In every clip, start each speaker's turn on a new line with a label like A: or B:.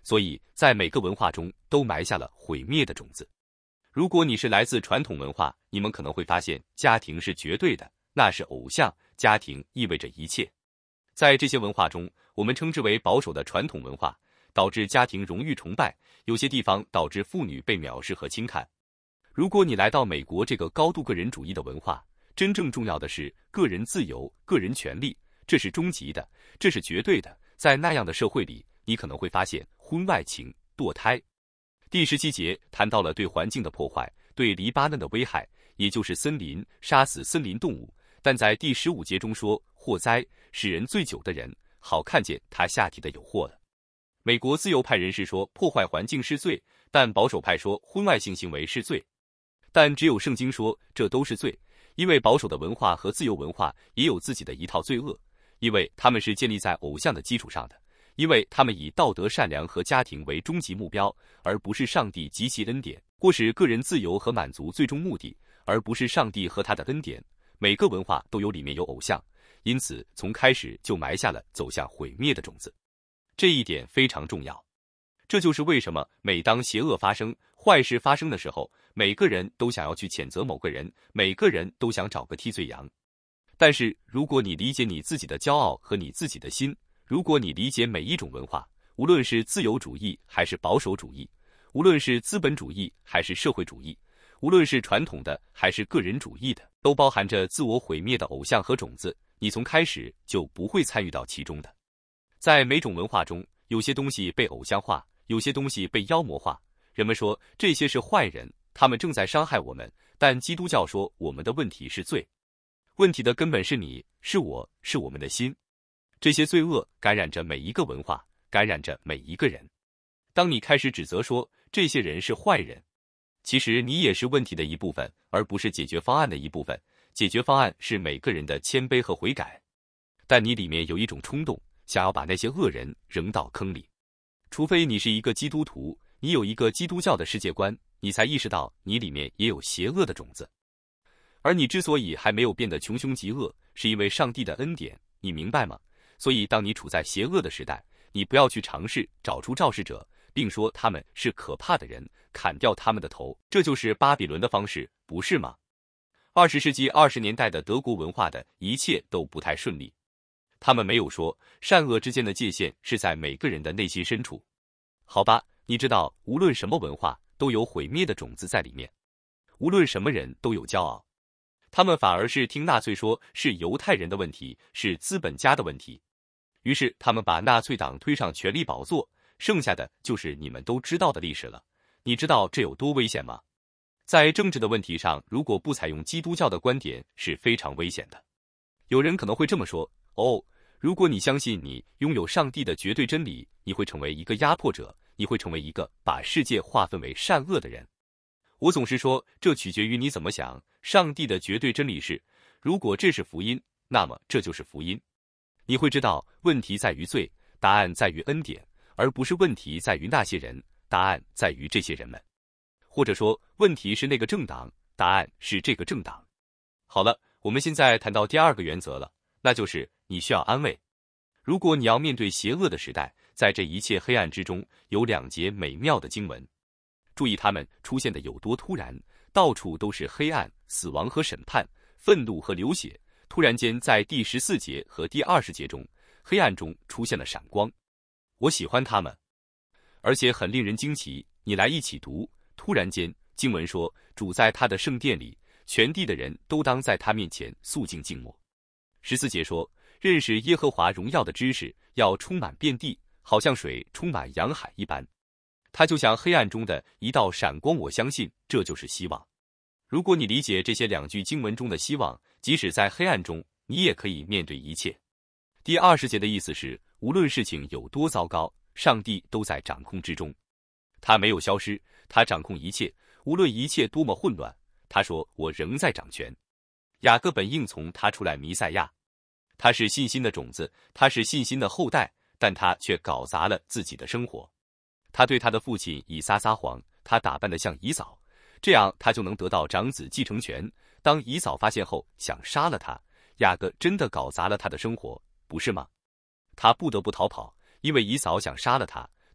A: 所以在每个文化中都埋下了毁灭的种子。如果你是来自传统文化，你们可能会发现家庭是绝对的，那是偶像，家庭意味着一切。在这些文化中，我们称之为保守的传统文化，导致家庭荣誉崇拜，有些地方导致妇女被藐视和轻看。如果你来到美国这个高度个人主义的文化，真正重要的是个人自由、个人权利，这是终极的，这是绝对的。在那样的社会里，你可能会发现婚外情、堕胎。第17节谈到了对环境的破坏，对黎巴嫩的危害，也就是森林，杀死森林动物。但在第15节中说，祸灾，使人醉酒的人，好看见他下体的有祸了。美国自由派人士说破坏环境是罪，但保守派说婚外性行为是罪。但只有圣经说这都是罪，因为保守的文化和自由文化也有自己的一套罪恶，因为他们是建立在偶像的基础上的，因为他们以道德善良和家庭为终极目标，而不是上帝及其恩典，或是个人自由和满足最终目的，而不是上帝和他的恩典。每个文化都里面有偶像，因此从开始就埋下了走向毁灭的种子。这一点非常重要。这就是为什么每当邪恶发生、坏事发生的时候，每个人都想要去谴责某个人，每个人都想找个替罪羊。但是如果你理解你自己的骄傲和你自己的心，如果你理解每一种文化，无论是自由主义还是保守主义，无论是资本主义还是社会主义，无论是传统的还是个人主义的，都包含着自我毁灭的偶像和种子，你从开始就不会参与到其中的。在每种文化中，有些东西被偶像化，有些东西被妖魔化。人们说这些是坏人，他们正在伤害我们，但基督教说我们的问题是罪。问题的根本是你，是我，是我们的心。这些罪恶感染着每一个文化，感染着每一个人。当你开始指责说这些人是坏人，其实你也是问题的一部分，而不是解决方案的一部分。解决方案是每个人的谦卑和悔改，但你里面有一种冲动，想要把那些恶人扔到坑里。除非你是一个基督徒，你有一个基督教的世界观，你才意识到你里面也有邪恶的种子。而你之所以还没有变得穷凶极恶，是因为上帝的恩典，你明白吗？所以当你处在邪恶的时代，你不要去尝试找出肇事者，并说他们是可怕的人，砍掉他们的头，这就是巴比伦的方式，不是吗？20世纪20年代的德国文化的一切都不太顺利。他们没有说善恶之间的界限是在每个人的内心深处。好吧，你知道无论什么文化都有毁灭的种子在里面，无论什么人都有骄傲。他们反而是听纳粹说是犹太人的问题，是资本家的问题。于是他们把纳粹党推上权力宝座，剩下的就是你们都知道的历史了。你知道这有多危险吗？在政治的问题上，如果不采用基督教的观点是非常危险的。有人可能会这么说，如果你相信你拥有上帝的绝对真理，你会成为一个压迫者，你会成为一个把世界划分为善恶的人。我总是说，这取决于你怎么想。上帝的绝对真理是，如果这是福音，那么这就是福音。你会知道，问题在于罪，答案在于恩典，而不是问题在于那些人，答案在于这些人们。或者说，问题是那个政党，答案是这个政党。好了，我们现在谈到第二个原则了，那就是你需要安慰。如果你要面对邪恶的时代，在这一切黑暗之中，有2节美妙的经文。注意它们出现的有多突然，到处都是黑暗、死亡和审判、愤怒和流血。突然间，在第14节和第20节中，黑暗中出现了闪光。我喜欢它们，而且很令人惊奇。你来一起读。突然间，经文说，主在他的圣殿里，全地的人都当在他面前肃静静默。14节说，认识耶和华荣耀的知识要充满遍地，好像水充满洋海一般。它就像黑暗中的一道闪光，我相信这就是希望。如果你理解这些2句经文中的希望，即使在黑暗中，你也可以面对一切。第20节的意思是，无论事情有多糟糕，上帝都在掌控之中。他没有消失，他掌控一切，无论一切多么混乱，他说我仍在掌权。雅各本应从他出来弥赛亚，他是信心的种子，他是信心的后代，但他却搞砸了自己的生活。他对他的父亲以撒撒谎，他打扮得像以扫，这样他就能得到长子继承权。当以扫发现后想杀了他，雅各真的搞砸了他的生活，不是吗？他不得不逃跑，因为以扫想杀了他，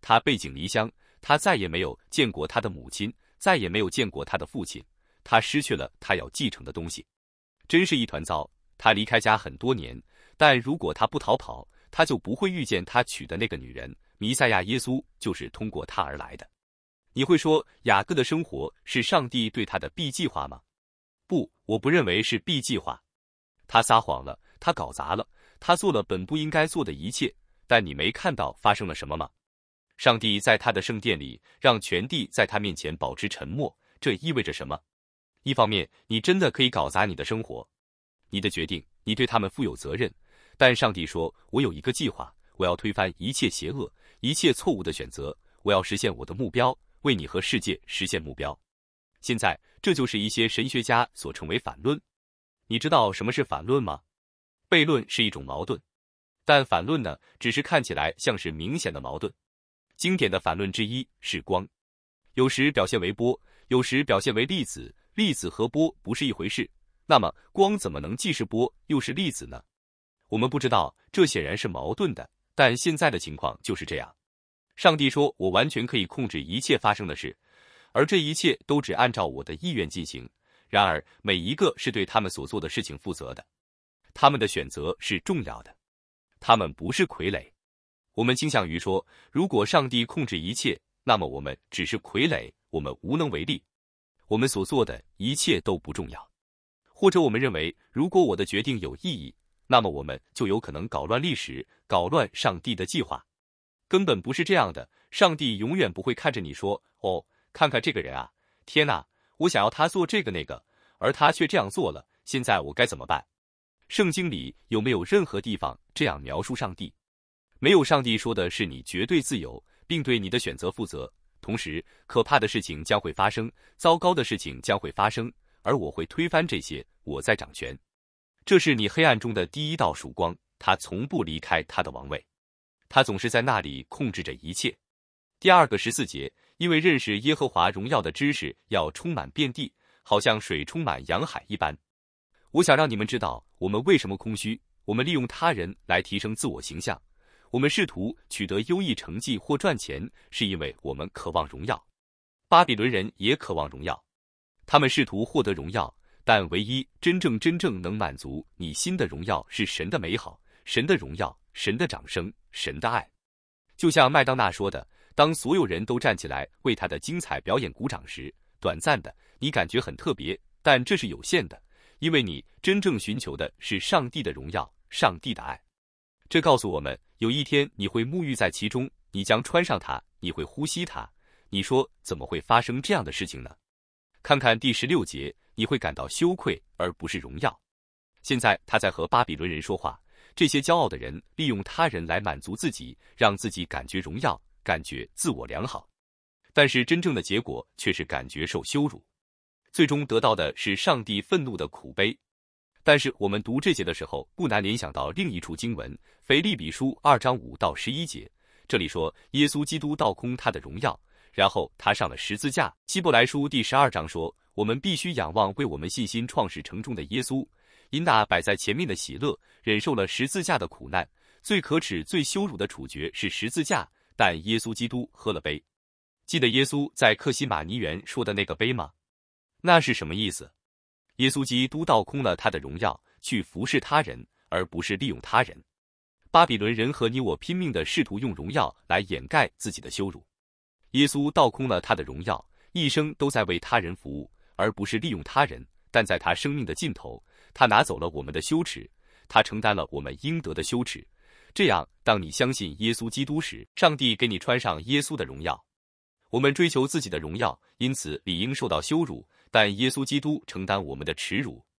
A: 他背井离乡，他再也没有见过他的母亲，再也没有见过他的父亲，他失去了他要继承的东西，真是一团糟。他离开家很多年，但如果他不逃跑，他就不会遇见他娶的那个女人。弥赛亚耶稣就是通过他而来的。你会说雅各的生活是上帝对他的 B 计划吗？不，我不认为是 B 计划。他撒谎了，他搞砸了，他做了本不应该做的一切，但你没看到发生了什么吗？上帝在他的圣殿里让全地在他面前保持沉默，这意味着什么？一方面，你真的可以搞砸你的生活，你的决定，你对他们负有责任，但上帝说，我有一个计划，我要推翻一切邪恶，一切错误的选择，我要实现我的目标，为你和世界实现目标。现在，这就是一些神学家所称为反论。你知道什么是反论吗？悖论是一种矛盾，但反论呢，只是看起来像是明显的矛盾。经典的反论之一是光，有时表现为波，有时表现为粒子，粒子和波不是一回事。那么，光怎么能既是波又是粒子呢？我们不知道，这显然是矛盾的，但现在的情况就是这样。上帝说，我完全可以控制一切发生的事，而这一切都只按照我的意愿进行。然而，每一个是对他们所做的事情负责的，他们的选择是重要的，他们不是傀儡。我们倾向于说，如果上帝控制一切，那么我们只是傀儡，我们无能为力，我们所做的一切都不重要。或者我们认为，如果我的决定有意义，那么我们就有可能搞乱历史，搞乱上帝的计划。根本不是这样的，上帝永远不会看着你说，哦，看看这个人啊，天哪，我想要他做这个那个，而他却这样做了，现在我该怎么办？圣经里有没有任何地方这样描述上帝？没有，上帝说的是你绝对自由，并对你的选择负责。同时，可怕的事情将会发生，糟糕的事情将会发生，而我会推翻这些，我在掌权。这是你黑暗中的第一道曙光，他从不离开他的王位，他总是在那里控制着一切。第二个14节，因为认识耶和华荣耀的知识要充满遍地，好像水充满洋海一般。我想让你们知道，我们为什么空虚，我们利用他人来提升自我形象，我们试图取得优异成绩或赚钱，是因为我们渴望荣耀。巴比伦人也渴望荣耀，他们试图获得荣耀，但唯一真正能满足你心的荣耀是神的美好，神的荣耀，神的掌声，神的爱。就像麦当娜说的，当所有人都站起来为他的精彩表演鼓掌时，短暂的，你感觉很特别，但这是有限的，因为你真正寻求的是上帝的荣耀，上帝的爱。这告诉我们，有一天你会沐浴在其中，你将穿上它，你会呼吸它。你说，怎么会发生这样的事情呢？看看第16节，你会感到羞愧而不是荣耀。现在他在和巴比伦人说话，这些骄傲的人利用他人来满足自己，让自己感觉荣耀，感觉自我良好。但是真正的结果却是感觉受羞辱，最终得到的是上帝愤怒的苦悲。但是我们读这节的时候，不难联想到另一处经文，腓立比书2章5到11节。这里说，耶稣基督倒空他的荣耀，然后他上了十字架。希伯来书第12章说，我们必须仰望为我们信心创始成终的耶稣，因那摆在前面的喜乐，忍受了十字架的苦难，最可耻最羞辱的处决是十字架，但耶稣基督喝了杯。记得耶稣在客西马尼园说的那个杯吗？那是什么意思？耶稣基督倒空了他的荣耀，去服侍他人，而不是利用他人。巴比伦人和你我拼命地试图用荣耀来掩盖自己的羞辱。耶稣倒空了他的荣耀，一生都在为他人服务，而不是利用他人。但在他生命的尽头，他拿走了我们的羞耻，他承担了我们应得的羞耻。这样，当你相信耶稣基督时，上帝给你穿上耶稣的荣耀。我们追求自己的荣耀，因此理应受到羞辱，但耶稣基督承担我们的耻辱，